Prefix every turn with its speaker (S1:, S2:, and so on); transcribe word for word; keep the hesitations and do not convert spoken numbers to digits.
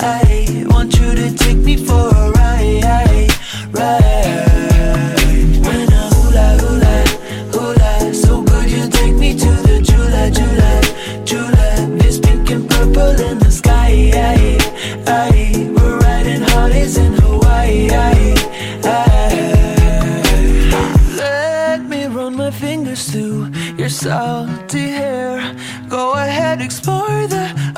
S1: I want you to take me for a ride, ride. When I hula hula, hula, so good you take me to the Jula, Jula, Jula. This pink and purple in the sky, I, I, we're riding holidays in Hawaii, I, I. Let me run my fingers through your salty hair. Go ahead, explore the